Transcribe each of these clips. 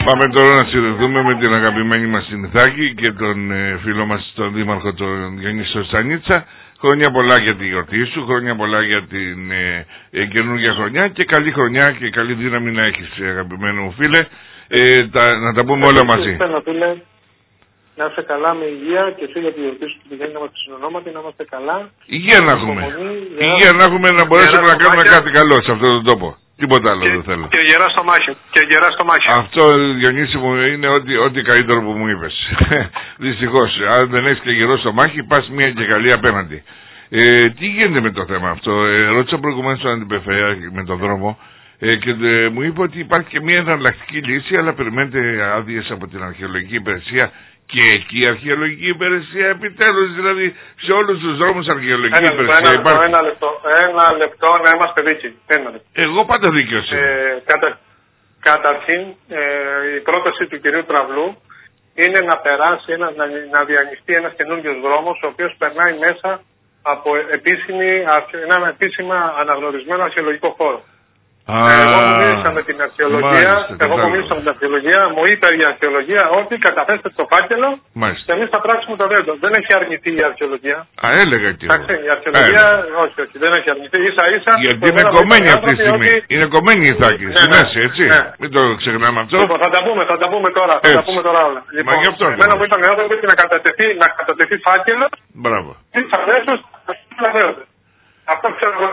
Πάμε τώρα να συνδεθούμε με την αγαπημένη μας την Ιθάκη και τον φίλο μας τον Δήμαρχο τον Διονύσιο Στανίτσα. Χρόνια πολλά για τη γιορτή σου, χρόνια πολλά για την καινούργια χρονιά και καλή χρονιά και καλή δύναμη να έχεις, αγαπημένο μου φίλε. Να τα πούμε όλα μαζί. Να είστε καλά με υγεία και εσύ για τη γιορτή σου που πηγαίνει να είμαστε συνονόματοι, να είμαστε καλά. Υγεία να έχουμε. Υγεία να έχουμε, να μπορέσουμε να κάνουμε κάτι καλό σε αυτόν τον τόπο. Τίποτα άλλο δεν θέλω. Και γερά στο μάχη. Και γερά στο μάχη. Αυτό, Διονύση μου, είναι ό,τι καλύτερο που μου είπες. Δυστυχώς, αν δεν έχεις και γερό στο μάχη, πας μία και καλή απέναντι. Τι γίνεται με το θέμα αυτό? Ρώτησα προηγουμένως τον Αντιπεριφερειάρχη με τον δρόμο και μου είπε ότι υπάρχει και μία εναλλακτική λύση, αλλά περιμένετε άδειες από την αρχαιολογική υπηρεσία. Και εκεί η αρχαιολογική υπηρεσία επιτέλους, δηλαδή σε όλους τους δρόμους αρχαιολογική υπηρεσία υπάρχει. Ένα λεπτό να είμαστε δίκαιοι. Εγώ πάντα δίκαιος είμαι. Καταρχήν, η πρόταση του κυρίου Τραυλού είναι να περάσει, να διανυστεί ένας καινούριος δρόμος, ο οποίος περνάει μέσα από έναν επίσημα αναγνωρισμένο αρχαιολογικό χώρο. Εγώ που μίλησα με την αρχαιολογία, μου είπε η αρχαιολογία ότι καταθέστε το φάκελο και εμείς θα πράξουμε το δέντρο. Δεν έχει αρνηθεί η αρχαιολογία. Έλεγα και εγώ. Η αρχαιολογία, όχι, δεν έχει αρνηθεί. Ίσα-ίσα. Γιατί είναι κομμένη αυτή τη στιγμή. Είναι κομμένη η Ιθάκη, στη μέση, έτσι. Μην το ξεχνάμε αυτό. Λοιπόν, θα τα πούμε τώρα. όλα. Λοιπόν, εμένα μου ήταν εδώ να κατατεθεί φάκελο. Μπράβο. Τι θα δέσω, αυτό ξέρω εγώ.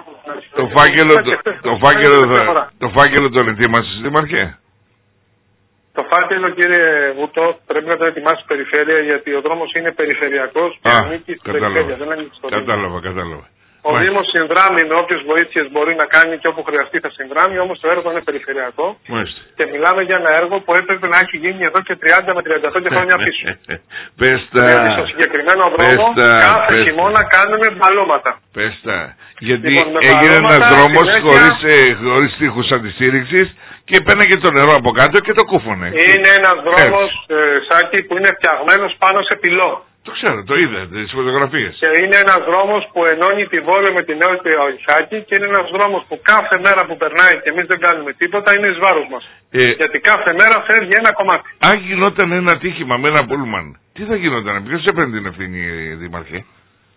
Το φάκελο τον ετοίμασες, Δήμαρχε? Το φάκελο, κύριε Βούτο, πρέπει να το ετοιμάσει η περιφέρεια, γιατί ο δρόμος είναι περιφερειακός και ανήκει στην περιφέρεια. Δεν ανήκει στο Δήμο. Κατάλαβα. Ο Δήμος συνδράμει με όποιες βοήθειες μπορεί να κάνει και όπου χρειαστεί θα συνδράμει, όμως το έργο είναι περιφερειακό. Μάλιστα. Και μιλάμε για ένα έργο που έπρεπε να έχει γίνει εδώ και 30 με 35 χρόνια πίσω. Γιατί στο συγκεκριμένο δρόμο κάθε χειμώνα κάνουμε μπαλώματα. Γιατί έγινε ένας δρόμος χωρίς τείχους αντιστήριξης και πέναγε το νερό από κάτω και το κούφωνε. Είναι ένας δρόμος, Σάκη, που είναι φτιαγμένος πάνω σε πυλό. Το ξέρω, το είδα, τις φωτογραφίες. Και είναι ένας δρόμος που ενώνει τη Βόρεια με την Νότια Ιθάκη και είναι ένας δρόμος που κάθε μέρα που περνάει και εμείς δεν κάνουμε τίποτα είναι εις βάρος μας. Γιατί κάθε μέρα φεύγει ένα κομμάτι. Αν γινόταν ένα ατύχημα με ένα πούλμαν, τι θα γινόταν, ποιος έπαιρνε την ευθύνη, Δήμαρχε?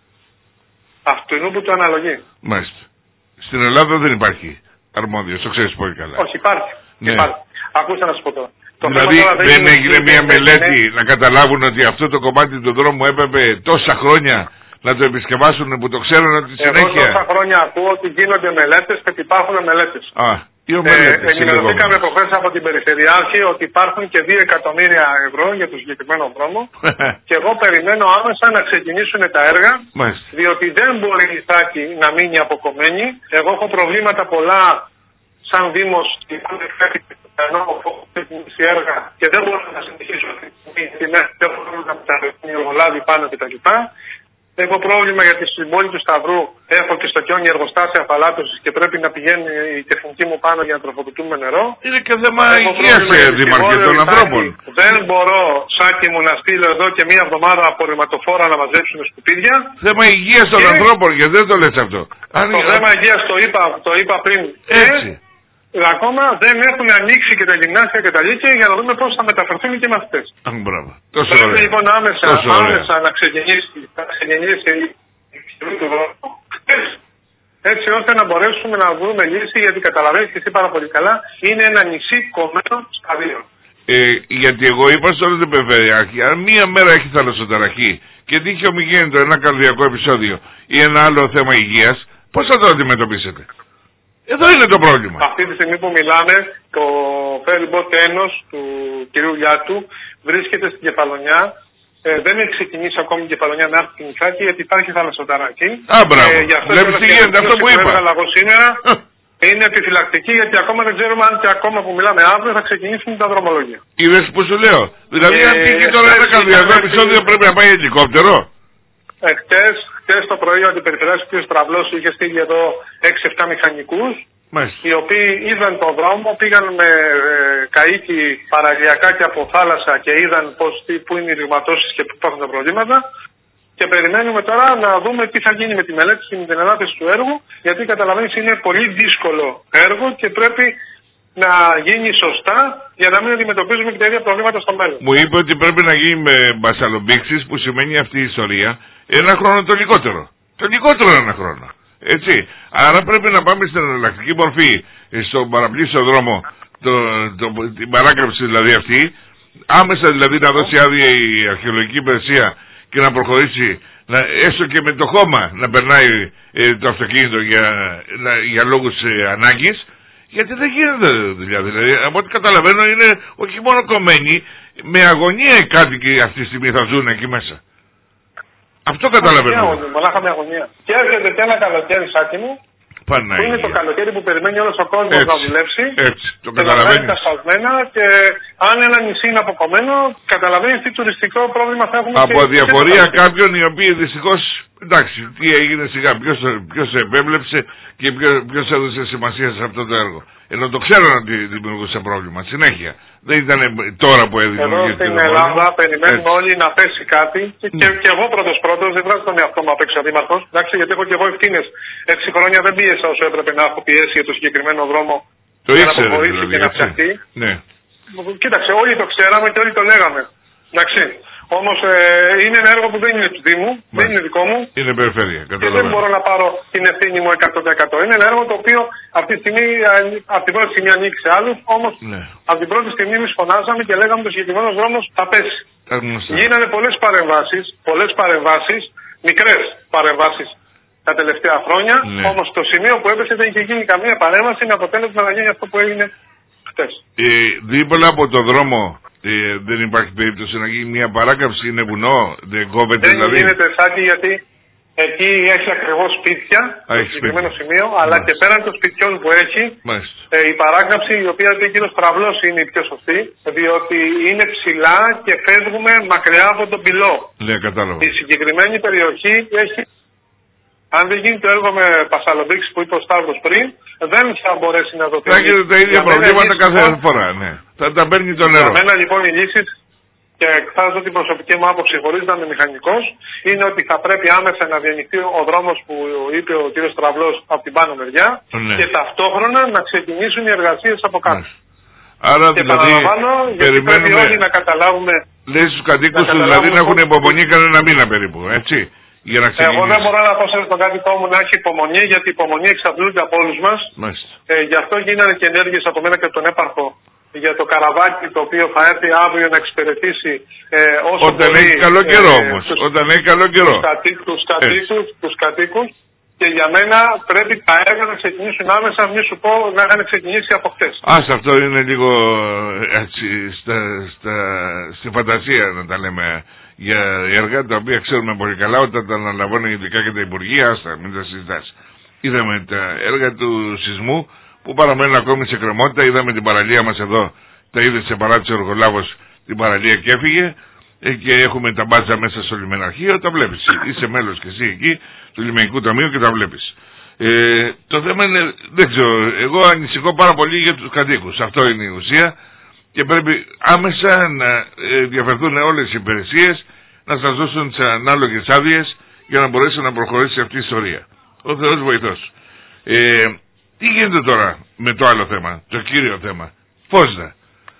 Αυτού που το αναλογεί. Μάλιστα. Στην Ελλάδα δεν υπάρχει αρμόδιος, το ξέρεις πολύ καλά. Όχι, υπάρχει. Ναι. Ακούστε να σου πω τώρα. Δηλαδή δεν έγινε μια μελέτη να καταλάβουν ότι αυτό το κομμάτι του δρόμου έπρεπε τόσα χρόνια να το επισκευάσουν, που το ξέρουν ότι συνέχεια. Εγώ τόσα χρόνια ακούω ότι γίνονται μελέτες και ότι υπάρχουν μελέτες. Ενημερωθήκαμε προχθές από την Περιφερειάρχη ότι υπάρχουν και 2 εκατομμύρια ευρώ για το συγκεκριμένο δρόμο και εγώ περιμένω άμεσα να ξεκινήσουν τα έργα, διότι δεν μπορεί η Ιθάκη να μείνει αποκομμένη. Εγώ έχω προβλήματα πολλά σαν Δήμος και ενώ έχει έργα και δεν μπορώ να συνεχίσω δεν μπορώ να μεταρρυθμίσει εργολάβη πάνω κτλ. Έχω πρόβλημα γιατί στην πόλη του Σταυρού έχω και στο Κιόνι εργοστάσια αφαλάτωσης και πρέπει να πηγαίνει η τεχνική μου πάνω για να τροφοδοτούμε νερό. Είναι και θέμα υγείας, Δήμαρχε, των ανθρώπων. Δεν μπορώ, Σάκη μου, να στείλω εδώ και μία εβδομάδα απορριμματοφόρα να μαζέψουν σκουπίδια. Θέμα υγείας των ανθρώπων, γιατί δεν το λες αυτό. Το θέμα υγείας το είπα πριν. Έτσι. Ακόμα δεν έχουν ανοίξει και τα γυμνάσια και τα λύκεια για να δούμε πώς θα μεταφερθούν και οι μαθητές. Μπράβο. Πρέπει λοιπόν άμεσα να ξεκινήσει του δρόμου, έτσι ώστε να μπορέσουμε να βρούμε λύση, γιατί καταλαβαίνεις και εσύ πάρα πολύ καλά, είναι ένα νησί κομμένο στα 2. Γιατί εγώ είπα στον Αντιπεριφερειάρχη, αν μία μέρα έχει θαλασσοταραχή και τύχει ομιγέννητο ένα καρδιακό επεισόδιο ή ένα άλλο θέμα υγείας, πώς θα το αντιμετωπίσετε? Εδώ είναι το πρόβλημα. Αυτή τη στιγμή που μιλάμε, το ferryboat Ένος του κυρίου Λιάτου βρίσκεται στην Κεφαλονιά. Δεν έχει ξεκινήσει ακόμη η Κεφαλονιά να έρθει στην Ιθάκη, γιατί υπάρχει θαλασσοταράκη. Μπράβο. Βλέπεις τι γίνεται, αυτό που είπα. Σήμερα είναι επιφυλακτική, γιατί ακόμα δεν ξέρουμε αν και ακόμα που μιλάμε αύριο θα ξεκινήσουν τα δρομολόγια. Είδες που σου λέω. Δηλαδή αν τύχει τώρα ένα καρδιακό επεισόδιο πρέπει να πάει ελικόπτερο. Χτες το πρωί ο Αντιπεριφερειάρχης κ. Τραυλός είχε στείλει εδώ 6-7 μηχανικούς, οι οποίοι είδαν τον δρόμο, πήγαν με καΐκι παραλιακά και από θάλασσα και είδαν πού είναι οι ρηγματώσεις και πού υπάρχουν τα προβλήματα. Και περιμένουμε τώρα να δούμε τι θα γίνει με τη μελέτη και με την ανάθεση του έργου, γιατί καταλαβαίνεις είναι πολύ δύσκολο έργο και πρέπει να γίνει σωστά για να μην αντιμετωπίζουμε και τα ίδια προβλήματα στο μέλλον. Μου είπε ότι πρέπει να γίνει με μπασαλομπήξεις, που σημαίνει αυτή η ιστορία 1 χρόνο το λιγότερο. Το λιγότερο 1 χρόνο. Έτσι. Άρα πρέπει να πάμε στην εναλλακτική μορφή, στον παραπλήσιο δρόμο, την παράκαμψη δηλαδή αυτή, άμεσα δηλαδή να δώσει άδεια η αρχαιολογική υπηρεσία και να προχωρήσει, έστω και με το χώμα να περνάει το αυτοκίνητο για λόγους ανάγκης, γιατί δεν γίνεται δουλειά. Δηλαδή, από ό,τι καταλαβαίνω είναι όχι μόνο κομμένοι, με αγωνία οι κάτοικοι αυτή τη στιγμή θα ζουν εκεί μέσα. Αυτό καταλαβαίνω. Μονάχα με αγωνία. Και έρχεται και ένα καλοκαίρι, Σάκη μου, που είναι το καλοκαίρι που περιμένει όλος ο κόσμος να δουλέψει. Έτσι, το καταλαβαίνει. Και αν ένα νησί είναι αποκομμένο, καταλαβαίνει τι τουριστικό πρόβλημα θα έχουμε. Από διαφορία κάποιων οι οποίοι δυστυχώς, εντάξει, τι έγινε σιγά, ποιος επέβλεψε και ποιος έδωσε σημασία σε αυτό το έργο. Ενώ το ξέρουν ότι δημιουργούσε πρόβλημα συνέχεια. Δεν ήταν τώρα που έδινε. Εδώ στην Ελλάδα περιμένουμε όλοι να πέσει κάτι. Και εγώ πρώτος, δεν βγάζω τον εαυτό μου απ' έξω δήμαρχος. Εντάξει, γιατί έχω και εγώ ευθύνες. 6 χρόνια δεν πίεσα όσο έπρεπε να έχω πιέσει για το συγκεκριμένο δρόμο. Το για να προχωρήσει και να φτιαχτεί. Ναι. Κοίταξε, όλοι το ξέραμε και όλοι το λέγαμε. Εντάξει. Όμως είναι ένα έργο που δεν είναι του Δήμου, δεν είναι δικό μου. Είναι περιφέρεια. Και δεν μπορώ να πάρω την ευθύνη μου 100%. Είναι ένα έργο το οποίο αυτή τη στιγμή, από την πρώτη στιγμή ανήκει σε άλλους, όμως από την πρώτη στιγμή εμείς φωνάζαμε και λέγαμε το συγκεκριμένο δρόμος θα πέσει. Γίνανε πολλές παρεμβάσεις, μικρές παρεμβάσεις τα τελευταία χρόνια, όμως το σημείο που έπεσε δεν είχε γίνει καμία παρέμβαση με αποτέλεσμα να γίνει αυτό που έγινε χτες. Δίπλα από το δρόμο δεν υπάρχει περίπτωση να γίνει μια παράκαμψη, είναι βουνό, δεν κόβεται δηλαδή. Δεν γίνεται, Σάκη, γιατί εκεί έχει ακριβώς σπίτια, στο συγκεκριμένο σημείο, αλλά και πέραν των σπιτιών που έχει, η παράκαμψη, η οποία εκεί ο στραβλός είναι η πιο σωστή, διότι είναι ψηλά και φεύγουμε μακριά από τον πυλό. Ναι, κατάλαβα. Η συγκεκριμένη περιοχή έχει. Αν δεν γίνει το έργο με πασαλοδείξεις που είπε ο Σταύρος πριν, δεν θα μπορέσει να δοθεί. Θα έχετε τα ίδια προβλήματα κάθε φορά, ναι. Θα τα παίρνει το νερό. Για μένα λοιπόν οι λύσεις, και εκφράζω την προσωπική μου άποψη χωρίς να είμαι μηχανικός, είναι ότι θα πρέπει άμεσα να διανυθεί ο δρόμος που είπε ο κ. Στραβλός από την πάνω μεριά και ταυτόχρονα να ξεκινήσουν οι εργασίες από κάτω. Άρα και δηλαδή περιμένουμε όλοι να καταλάβουμε. Λέει στους κατοίκους τους δηλαδή να έχουν υπομονή κανένα μήνα περίπου, έτσι. Εγώ δεν μπορώ να πω στον κάτοικό μου να έχει υπομονή, γιατί η υπομονή εξαντλούνται από όλους μας. Γι' αυτό γίνανε και ενέργειες από μένα και από τον έπαρχο για το καραβάκι το οποίο θα έρθει αύριο να εξυπηρετήσει όσο όταν μπορεί. Έχει καλό καιρό όμως. Όταν έχει καλό καιρό. Τους κατοίκους. Και για μένα πρέπει τα έργα να ξεκινήσουν άμεσα, μη σου πω να είχαν ξεκινήσει από χτες. Αυτό είναι λίγο έτσι στη φαντασία να τα λέμε. Για έργα τα οποία ξέρουμε πολύ καλά όταν τα αναλαμβάνουν ειδικά και τα Υπουργεία, άστα, μην τα συζητάς. Είδαμε τα έργα του σεισμού που παραμένουν ακόμη σε κρεμότητα. Είδαμε την παραλία μας εδώ, τα είδε σε παράτηση ο Εργολάβος την παραλία και έφυγε. Και έχουμε τα μπάτζα μέσα στο λιμεναρχείο, τα βλέπεις. Είσαι μέλος και εσύ εκεί του Λιμενικού Ταμείου και τα βλέπεις. Το θέμα είναι, δεν ξέρω, εγώ ανησυχώ πάρα πολύ για τους κατοίκους. Αυτό είναι η ουσία. Και πρέπει άμεσα να διαφερθούν όλες οι υπηρεσίες, να σας δώσουν τις ανάλογες άδειες για να μπορέσει να προχωρήσει αυτή η ιστορία. Ο Θεός βοηθός. Τι γίνεται τώρα με το άλλο θέμα, το κύριο θέμα. Φώστα.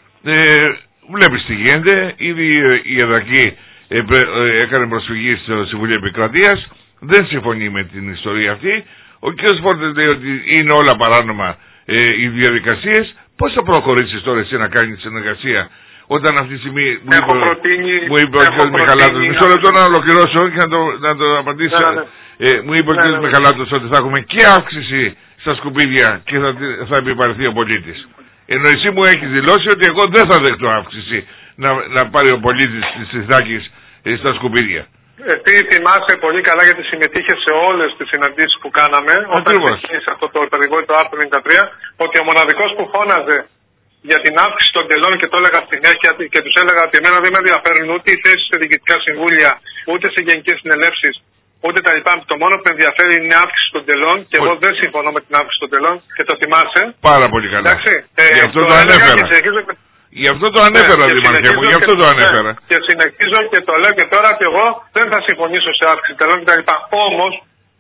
Βλέπεις τι γίνεται. Ήδη η ΕΔΑΚΗ έκανε προσφυγή στο Συμβουλίο Επικρατείας. Δεν συμφωνεί με την ιστορία αυτή. Ο κ. Φόρτες λέει ότι είναι όλα παράνομα οι διαδικασίες. Πώς θα προχωρήσεις τώρα εσύ να κάνεις συνεργασία όταν αυτή τη στιγμή μου είπε ο κ. Μιχαλάτος, μισό λεπτό να ολοκληρώσω και να το απαντήσω. Μου είπε ο κ. Μιχαλάτος ότι θα έχουμε και αύξηση στα σκουπίδια και θα επιβαρυνθεί ο πολίτης. Ενώ εσύ μου έχεις δηλώσει ότι εγώ δεν θα δεχτώ αύξηση να πάρει ο πολίτης της Ιθάκης στα σκουπίδια. Εσύ θυμάσαι πολύ καλά γιατί συμμετείχε σε όλες τις συναντήσεις που κάναμε όταν ξεκίνησε αυτό το περιβόητο άρθρο 93, ότι ο μοναδικός που φώναζε για την αύξηση των τελών και το έλεγα συνέχεια και τους έλεγα ότι εμένα δεν με ενδιαφέρουν ούτε οι θέσεις σε διοικητικά συμβούλια, ούτε σε γενικές συνελεύσεις, ούτε τα λοιπά. Το μόνο που με ενδιαφέρει είναι η αύξηση των τελών και εγώ δεν συμφωνώ με την αύξηση των τελών και το θυμάσαι. Πάρα πολύ καλά. Γι' αυτό το ανέφερα. Γι' αυτό το ανέφερα, Δημαρχέ μου, γι' αυτό το ανέφερα. Και συνεχίζω και το λέω και τώρα ότι εγώ δεν θα συμφωνήσω σε αύξηση τελών κτλ. Όμως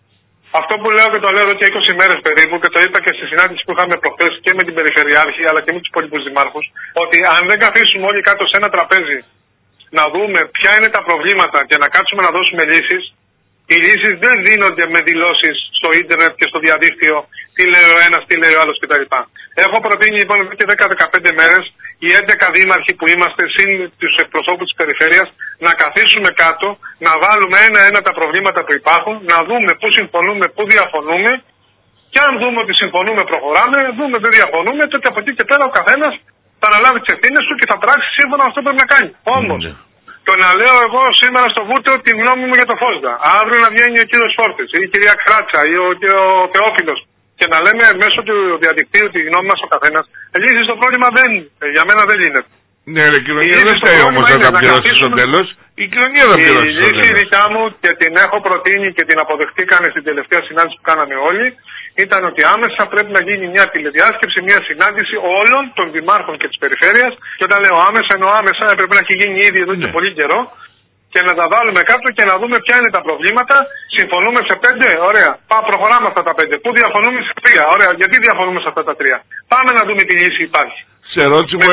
Αυτό που λέω και το λέω εδώ και 20 μέρες περίπου και το είπα και στη συνάντηση που είχαμε προχθές και με την Περιφερειάρχη αλλά και με τους υπόλοιπους δημάρχους, ότι αν δεν καθίσουμε όλοι κάτω σε ένα τραπέζι να δούμε ποια είναι τα προβλήματα και να κάτσουμε να δώσουμε λύσεις, οι λύσεις δεν δίνονται με δηλώσεις στο ίντερνετ και στο διαδίκτυο, τι λέει ο ένας, τι λέει ο άλλος κτλ. Έχω προτείνει λοιπόν εδώ και 10-15 μέρες οι 11 δήμαρχοι που είμαστε, συν τους εκπροσώπους της περιφέρειας, να καθίσουμε κάτω, να βάλουμε ένα-ένα τα προβλήματα που υπάρχουν, να δούμε πού συμφωνούμε, πού διαφωνούμε και αν δούμε ότι συμφωνούμε προχωράμε, δούμε δεν διαφωνούμε, τότε από εκεί και πέρα ο καθένας θα αναλάβει τις ευθύνες του και θα πράξει σύμφωνα με αυτό που πρέπει να κάνει. Όμως, το να λέω εγώ σήμερα στο Βούτεο τη γνώμη μου για το Φόσδα, αύριο να βγαίνει ο κύριος Φόρτης ή η κυρία Κράτσα ή ο Θεόφιλος και να λέμε μέσω του διαδικτύου τη γνώμη μας ο καθένας, λύση στο πρόβλημα για μένα δεν λύνεται. Ναι, η κοινωνία δεν φταίει όμως να τα πληρώσει στο τέλος. Η κοινωνία θα πληρώσει. Η λύση δικιά μου και την έχω προτείνει και την αποδεχτήκανε στην τελευταία συνάντηση που κάναμε όλοι, ήταν ότι άμεσα πρέπει να γίνει μια τηλεδιάσκεψη, μια συνάντηση όλων των δημάρχων και της περιφέρειας. Και όταν λέω άμεσα, εννοώ άμεσα, πρέπει να έχει γίνει ήδη εδώ και πολύ καιρό. Και να τα βάλουμε κάτω και να δούμε ποια είναι τα προβλήματα. Συμφωνούμε σε 5, ωραία. Προχωράμε αυτά τα 5. Πού διαφωνούμε σε 3, ωραία. Γιατί διαφωνούμε σε αυτά τα 3. Πάμε να δούμε τι λύση υπάρχει. Σε ερώτηση που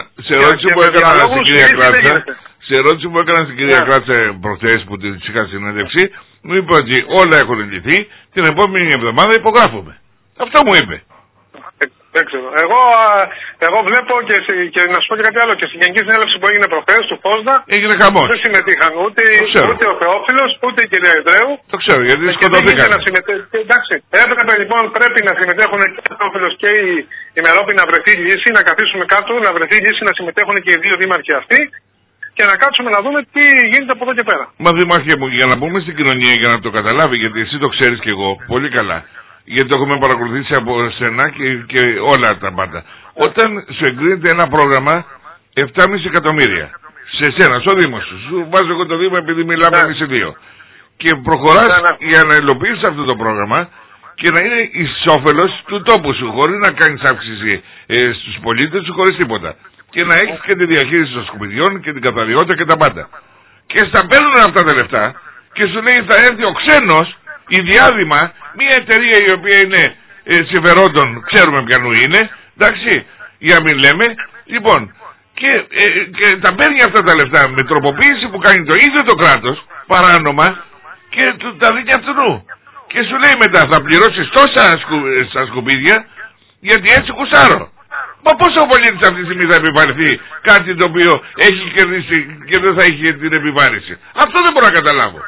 έκανα στην κυρία Κράτσα προχθές που της είχα συνέντευξη, μου είπε ότι όλα έχουν λυθεί, την επόμενη εβδομάδα υπογράφουμε. Αυτό μου είπε. Δεν ξέρω. Εγώ βλέπω και να σου πω και κάτι άλλο. Και στην Γενική Συνέλευση που έγινε προχθές του Φόσδα, έγινε χαμός. Δεν συμμετείχαν ούτε ο Θεόφιλος ούτε η κυρία Ιδρέου. Το ξέρω, γιατί σκοτωθήκαν. Εντάξει, πρέπει να συμμετέχουν και ο Θεόφιλος και η Μερόπη να βρεθεί λύση, να καθίσουμε κάτω, να βρεθεί λύση να συμμετέχουν και οι δύο δήμαρχοι αυτοί και να κάτσουμε να δούμε τι γίνεται από εδώ και πέρα. Μα δήμαρχε μου, για να πούμε στην κοινωνία για να το καταλάβει, γιατί εσύ το ξέρεις και εγώ πολύ καλά. Γιατί το έχουμε παρακολουθήσει από σένα και όλα τα πάντα. Όταν σου εγκρίνεται ένα πρόγραμμα 7,5 εκατομμύρια σε σένα, στο Δήμο σου βάζω εγώ το Δήμο επειδή μιλάμε εμείς οι δύο. Και προχωράς για να υλοποιήσεις αυτό το πρόγραμμα και να είναι εις όφελος του τόπου σου, χωρίς να κάνεις αύξηση στους πολίτες σου, χωρίς τίποτα. Και να έχεις και τη διαχείριση των σκουπιδιών και την καθαριότητα και τα πάντα. Και στα παίρνουν αυτά τα λεφτά και σου λέει θα έρθει ο ξένος, η διάδημα, μια εταιρεία η οποία είναι συμφερόντων, ξέρουμε ποιανού είναι, εντάξει, για μην λέμε, λοιπόν, και τα παίρνει αυτά τα λεφτά με τροποποίηση που κάνει το ίδιο το κράτος, παράνομα, και τα δίνει αυτού. Και σου λέει μετά θα πληρώσεις τόσα στα σκουπίδια, γιατί έτσι κουσάρω. Μα πόσο ο πολίτης αυτή τη στιγμή θα επιβαρυνθεί κάτι το οποίο έχει κερδίσει και δεν θα έχει την επιβάρηση. Αυτό δεν μπορώ να καταλάβω.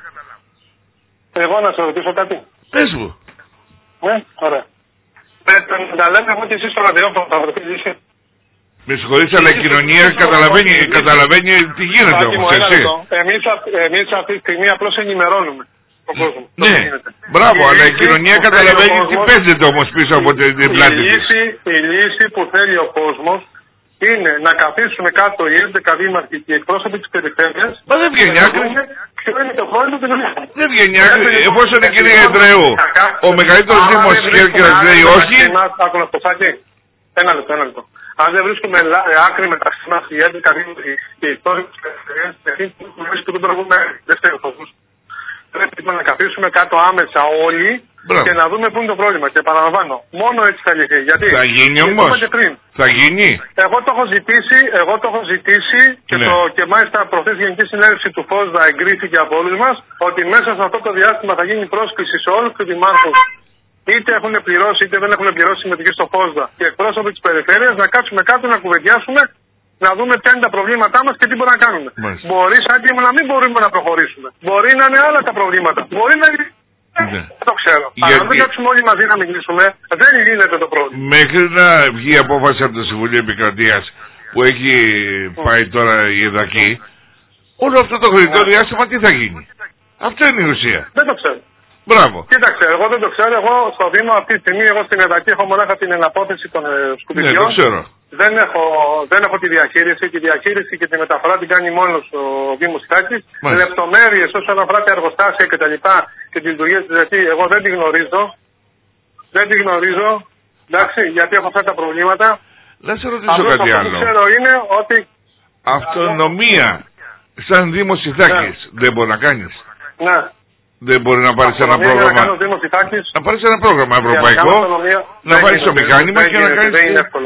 Εγώ να σε ρωτήσω κάτι. Πες μου. Ναι, ωραία. Τα λέμε εγώ και εσείς στο ραδιόφωνο θα βρεθεί λύση. Με συγχωρείς, αλλά η κοινωνία καταλαβαίνει τι γίνεται όμως, εσύ. Εμείς αυτή τη στιγμή απλώς ενημερώνουμε τον κόσμο. Ναι, μπράβο, αλλά η κοινωνία καταλαβαίνει τι παίζεται όμως πίσω από την πλάτη της. Η λύση που θέλει ο κόσμος είναι να καθίσουν κάτω οι 11 δήμαρχοι και οι εκπρόσωποι της περιφέρειας. Μα δεν βγαίνει άκρη. Ποιο είναι το πρόβλημα του Δήμου. Δεν βγαίνει άκρη. Εφόσον η κυρία Ιδρέου, ο μεγαλύτερος δήμος της Κέρκυρας λέει όχι. Ένα λεπτό. Αν δεν βρίσκουμε άκρη μεταξύ μας οι 11 δήμαρχοι και οι εκπρόσωποι της περιφέρειας, δεν προβούμε δεύτερο φόβος. Πρέπει λοιπόν να καθίσουμε κάτω άμεσα όλοι και να δούμε πού είναι το πρόβλημα. Και επαναλαμβάνω, μόνο έτσι θα λυθεί. Γιατί θα γίνει όμως. Θα γίνει. Εγώ το έχω ζητήσει και μάλιστα προχθές η Γενική Συνέλευση του Φόσδα εγκρίθηκε από όλους μας ότι μέσα σε αυτό το διάστημα θα γίνει πρόσκληση σε όλους τους δημάρχους, είτε έχουν πληρώσει είτε δεν έχουν πληρώσει συμμετοχή στο Φόσδα και εκπρόσωποι της περιφέρειας να κάτσουμε κάτω να κουβεντιάσουμε, να δούμε ποια είναι τα προβλήματά μας και τι μπορούμε να κάνουμε. Μπορεί σαν κλίμα να μην μπορούμε να προχωρήσουμε. Μπορεί να είναι άλλα τα προβλήματα. Μπορεί να είναι. Δεν το ξέρω. Αλλά αν δεν κάτσουμε όλοι μαζί να μιλήσουμε, δεν γίνεται το πρόβλημα. Μέχρι να βγει η απόφαση από το Συμβουλίο Επικρατείας που έχει πάει τώρα η ΕΔΑΚΗ, όλο αυτό το χρονικό διάστημα τι θα γίνει. Αυτό είναι η ουσία. Δεν το ξέρω. Μπράβο. Κοίταξε, εγώ δεν το ξέρω. Εγώ στο Δήμο αυτή τη στιγμή, εγώ στην ΕΔΑΚΗ έχω μονάχα την εναπόθεση των σκουπιδιών. Ναι, το ξέρω. Δεν έχω τη διαχείριση. Τη διαχείριση και τη μεταφορά την κάνει μόνος ο Δήμος Χάκης. Λεπτομέρειες όσον αφορά τα εργοστάσια κτλ. Και τη λειτουργία της ΕΔΑΚΗ, εγώ δεν τη γνωρίζω. Εντάξει, γιατί έχω αυτά τα προβλήματα. Να σε ρωτήσω κάτι άλλο. Αυτό που ξέρω είναι ότι. Αυτονομία σαν Δήμος Ιθάκης δεν μπορεί να κάνεις. Ναι. Δεν μπορεί να πάρει ένα πρόγραμμα. Να πάρει ένα πρόγραμμα ευρωπαϊκό, να βάλει το μηχάνημα και να κάνει. Δεν είναι εύκολο.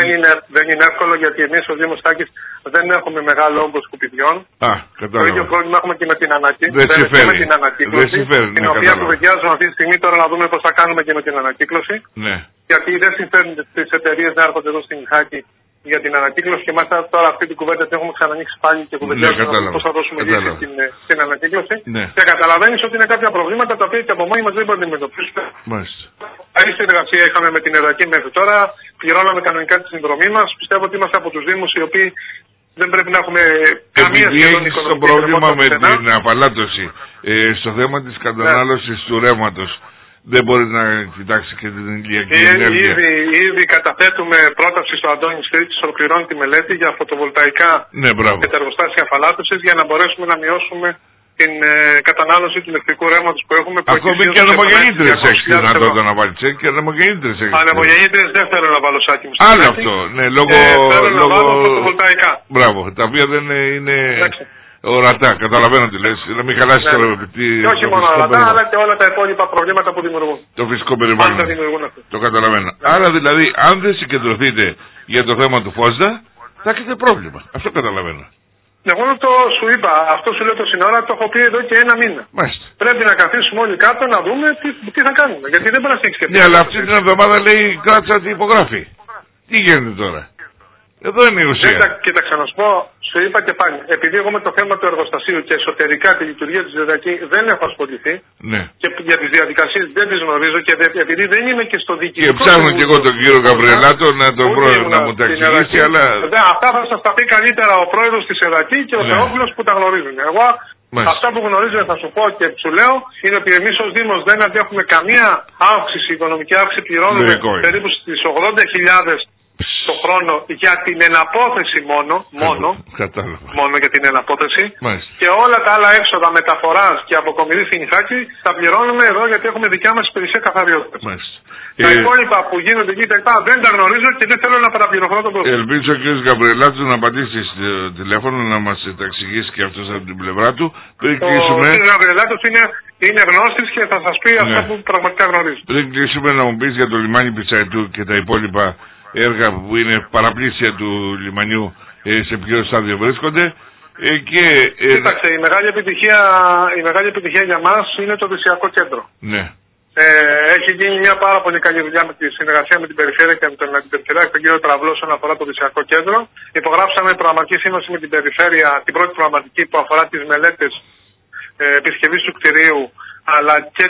Δεν είναι εύκολο γιατί εμεί ο Δήμος Τάκης δεν έχουμε μεγάλο όγκο σκουπιδιών. Το ίδιο πρόβλημα έχουμε και με την ανακύκλωση. Δεν ανακύκλωση. Την οποία κουβεντιάζουμε αυτή τη στιγμή τώρα να δούμε πώς θα κάνουμε και με την ανακύκλωση. Ναι. Γιατί δεν συμφέρουν τις εταιρείες να έρχονται εδώ στην Ιχάκη για την ανακύκλωση και μάλιστα τώρα αυτή την κουβέντα την έχουμε ξανανοίξει πάλι και κουβεντιάζουμε πώς θα δώσουμε λύση στην ανακύκλωση. Ναι. Και καταλαβαίνεις ότι είναι κάποια προβλήματα τα οποία και από μόνοι μας δεν μπορούμε να αντιμετωπίσουμε. Καλή συνεργασία είχαμε με την ΕΔΑΚΗ μέχρι τώρα, πληρώναμε κανονικά τη συνδρομή μας. Πιστεύω ότι είμαστε από τους Δήμους οι οποίοι δεν πρέπει να έχουμε καμία σχεδόν οικονομική. Το πρόβλημα με την απαλάτωση στο θέμα της κατανάλωσης του ρεύματος. Δεν μπορεί να κοιτάξει και την ηλιακή ενέργεια. Ήδη καταθέτουμε πρόταση στο Αντώνη Στρίτης, ολοκληρώνει τη μελέτη για φωτοβολταϊκά και τα εργοστάσια αφαλάτωσης για να μπορέσουμε να μειώσουμε την κατανάλωση του ηλεκτρικού ρεύματος που έχουμε. Ακόμη και ανεμογεννήτριες έχεις δυνατότητα να βάλεις. Και ανεμογεννήτριες έχεις. Ανεμογεννήτριες δεν θέλω να βάλω σάκι μου. Άλλο αυτό. Ναι, λόγω. Θέλω να βάλω φωτοβολταϊκά. Μπράβο. Τα οποία δεν είναι. Ορατά, καταλαβαίνω τι λες. Να μην χαλάσει το και όχι μόνο ορατά, αλλά και όλα τα υπόλοιπα προβλήματα που δημιουργούν. Το φυσικό περιβάλλον. Το καταλαβαίνω. Άρα δηλαδή, αν δεν συγκεντρωθείτε για το θέμα του Φώστα, θα έχετε πρόβλημα. Αυτό καταλαβαίνω. Εγώ το σου είπα, αυτό σου λέω το σύνορα, το έχω πει εδώ και ένα μήνα. Μάλιστα. Πρέπει να καθίσουμε όλοι κάτω να δούμε τι θα κάνουμε. Γιατί δεν μπορεί να έχει σκεφτεί. Ναι, αλλά αυτή την εβδομάδα λέει κράτησα την υπογράφη. Τι γίνεται τώρα. Εδώ είναι η ουσία. Κοίταξε να σου πω, σου είπα και πάλι. Επειδή εγώ με το θέμα του εργοστασίου και εσωτερικά τη λειτουργία τη ΔΕΔΑΚΗ δεν έχω ασχοληθεί. Ναι. Και για τι διαδικασίες δεν τι γνωρίζω και επειδή δεν είμαι και στο διοικητικό. Και ψάχνω και εγώ τον κύριο Γαβριελάτο να τον πρόεδρο να μου τα εξηγήσει. Αλλά. Αυτά θα σα τα πει καλύτερα ο πρόεδρο τη ΕΔΑΚΗ και ο Θεόφιλος που τα γνωρίζουν. Εγώ αυτά που γνωρίζω θα σου πω και σου λέω είναι ότι εμεί ω Δήμος δεν αντέχουμε καμία αύξηση, οικονομική αύξηση. Πληρώνουμε περίπου στι 80.000 το χρόνο για την εναπόθεση μόνο για την εναπόθεση. Και όλα τα άλλα έξοδα μεταφοράς και αποκομιδή στην Ιχάκη τα πληρώνουμε εδώ γιατί έχουμε δικιά μας υπηρεσία καθαριότητας. Τα υπόλοιπα που γίνονται εκεί δεν τα γνωρίζω και δεν θέλω να παραπληροφορώ τον κόσμο. Ελπίζω ο κ. Γαβριελάτου να απαντήσει στο τηλέφωνο να μας τα εξηγήσει και αυτός από την πλευρά του. Ο κ. Γαβριελάτου είναι γνώστης και θα σας πει αυτά που πραγματικά γνωρίζει. Πριν κλείσουμε να μου πεις για το λιμάνι Πιτσαϊτού και τα υπόλοιπα έργα που είναι παραπλήσια του λιμανιού, σε ποιο στάδιο βρίσκονται. Κοίταξε, η μεγάλη επιτυχία για μας είναι το Οδυσσιακό Κέντρο. Ναι. Έχει γίνει μια πάρα πολύ καλή δουλειά με τη συνεργασία με την Περιφέρεια και με τον Αντιπεριφερειάρχη, τον κύριο Τραυλό, όσον αφορά το Οδυσσιακό Κέντρο. Υπογράψαμε προγραμματική σύμβαση με την Περιφέρεια, την πρώτη προγραμματική που αφορά τις μελέτες επισκευής του κτηρίου, αλλά και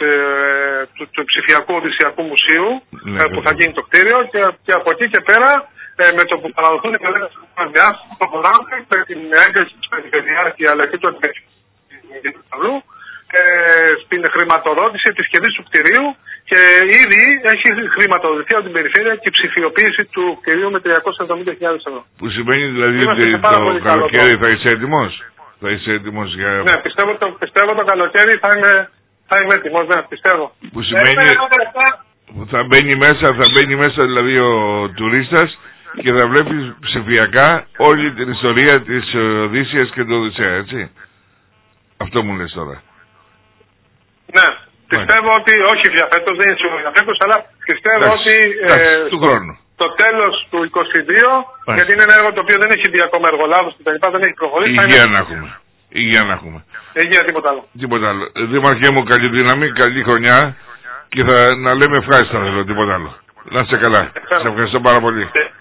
του ψηφιακού Οδυσσιακού Μουσείου που θα γίνει το κτίριο και από εκεί και πέρα με το που παραδοθούν οι μελέτες του διάστημα προχωράμε με την έγκριση της Περιφερειάρχη αλλά και του Αντιπεριφερειάρχη στην χρηματοδότηση επισκευής του κτηρίου και ήδη έχει χρηματοδοτηθεί από την Περιφέρεια και η ψηφιοποίηση του κτηρίου με 370.000 ευρώ. Που σημαίνει δηλαδή ότι το καλοκαίρι θα είσαι έτοιμος? Θα είσαι έτοιμος για... Ναι, πιστεύω το καλοκαίρι θα είμαι έτοιμος, ναι, πιστεύω. Που σημαίνει θα μπαίνει μέσα δηλαδή ο τουρίστας και θα βλέπει ψηφιακά όλη την ιστορία της Οδύσσιας και του Οδυσσέα, έτσι. Αυτό μου λες τώρα. Ναι, πιστεύω ότι όχι για φέτος, δεν είναι σίγουρο για φέτος, αλλά πιστεύω ότι του χρόνου. Το τέλος του 2022, γιατί είναι ένα έργο το οποίο δεν έχει δει ακόμα εργολάβους και τα λοιπά, δεν έχει προχωρήσει. Υγεία να έχουμε. Υγεία, τίποτα άλλο. Τίποτα άλλο. Δήμαρχέ μου, καλή δύναμη, καλή χρονιά και να λέμε ευχάριστα, τίποτα άλλο. Να είστε καλά. Σε ευχαριστώ πάρα πολύ.